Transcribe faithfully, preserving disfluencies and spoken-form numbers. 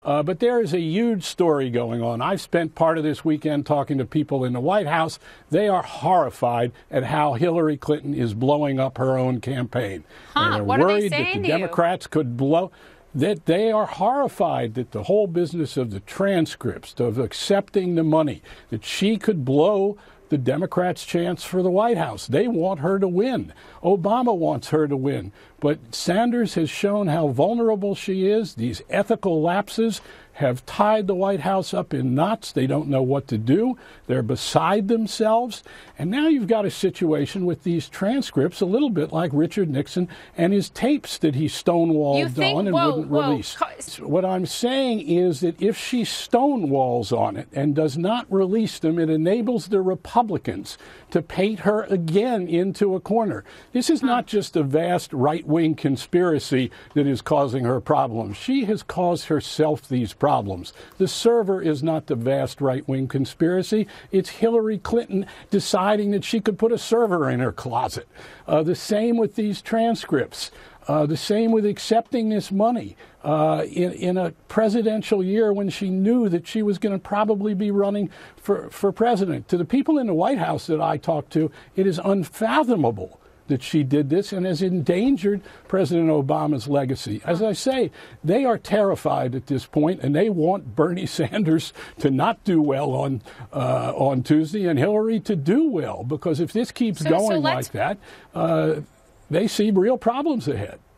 Uh, but there is a huge story going on. I've spent part of this weekend talking to people in the White House. They are horrified at how Hillary Clinton is blowing up her own campaign. Huh, they're what are worried they saying that the to you? Democrats could blow. That they are horrified that the whole business of the transcripts, of accepting the money, that she could blow the Democrats' chance for the White House. They want her to win. Obama wants her to win. But Sanders has shown how vulnerable she is. These ethical lapses have tied the White House up in knots. They don't know what to do. They're beside themselves. And now you've got a situation with these transcripts, a little bit like Richard Nixon and his tapes that he stonewalled think, on and whoa, wouldn't whoa, release. co- What I'm saying is that if she stonewalls on it and does not release them, it enables the Republicans to paint her again into a corner. This is not just a vast right-wing conspiracy that is causing her problems. She has caused herself these problems. The server is not the vast right-wing conspiracy. It's Hillary Clinton deciding that she could put a server in her closet. Uh, the same with these transcripts. Uh, the same with accepting this money uh, in, in a presidential year when she knew that she was going to probably be running for, for president. To the people in the White House that I talked to, it is unfathomable that she did this and has endangered President Obama's legacy. As I say, they are terrified at this point, and they want Bernie Sanders to not do well on uh, on Tuesday and Hillary to do well, because if this keeps So- going so like let's- that, uh, they see real problems ahead.